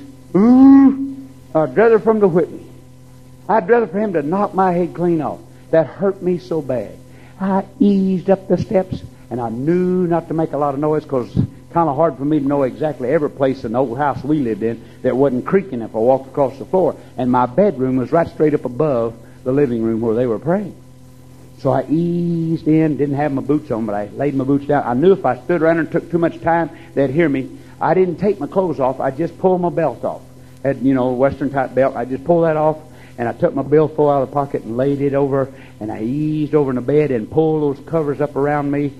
Ooh, I'd rather for him to whip me. I'd rather for him to knock my head clean off. That hurt me so bad. I eased up the steps, and I knew not to make a lot of noise because it's kind of hard for me to know exactly every place in the old house we lived in that wasn't creaking if I walked across the floor. And my bedroom was right straight up above the living room where they were praying. So I eased in, didn't have my boots on, but I laid my boots down. I knew if I stood around and took too much time, they'd hear me. I didn't take my clothes off. I just pulled my belt off. Had, you know, a Western type belt. I just pulled that off. And I took my billfold out of the pocket and laid it over, and I eased over in the bed and pulled those covers up around me.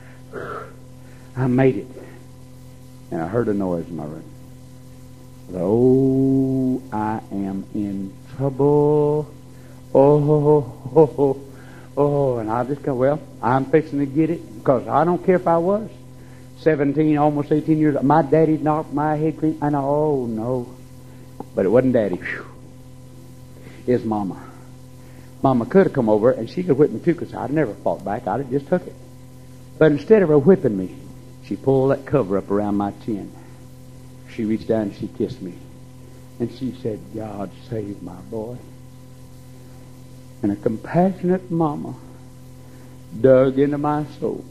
I made it. And I heard a noise in my room. I thought, "Oh, I am in trouble. Oh, oh, oh, oh." And I just go, "Well, I'm fixing to get it," because I don't care if I was seventeen, almost eighteen years old. My daddy knocked my head clean. I know, oh, no. But it wasn't Daddy. Whew. Is Mama. Mama could have come over and she could whip me too, because I'd never fought back. I'd have just took it. But instead of her whipping me, she pulled that cover up around my chin. She reached down and she kissed me. And she said, "God save my boy." And a compassionate mama dug into my soul.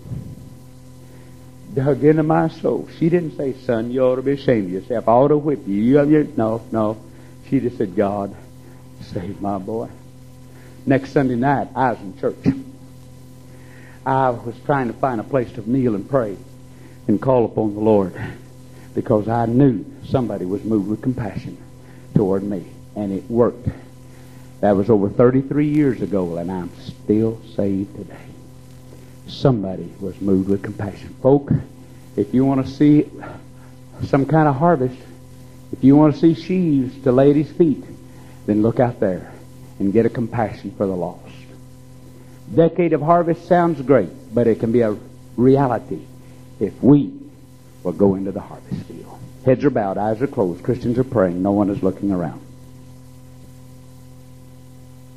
Dug into my soul. She didn't say, "Son, you ought to be ashamed of yourself. I ought to whip you." you, you no, no. She just said, God, save my boy. Next Sunday night, I was in church. I was trying to find a place to kneel and pray and call upon the Lord, because I knew somebody was moved with compassion toward me, and it worked. That was over thirty-three years ago, and I'm still saved today. Somebody was moved with compassion. Folk, if you want to see some kind of harvest, if you want to see sheaves to lay at His feet, then look out there and get a compassion for the lost. Decade of harvest sounds great, but it can be a reality if we will go into the harvest field. Heads are bowed, eyes are closed, Christians are praying, no one is looking around.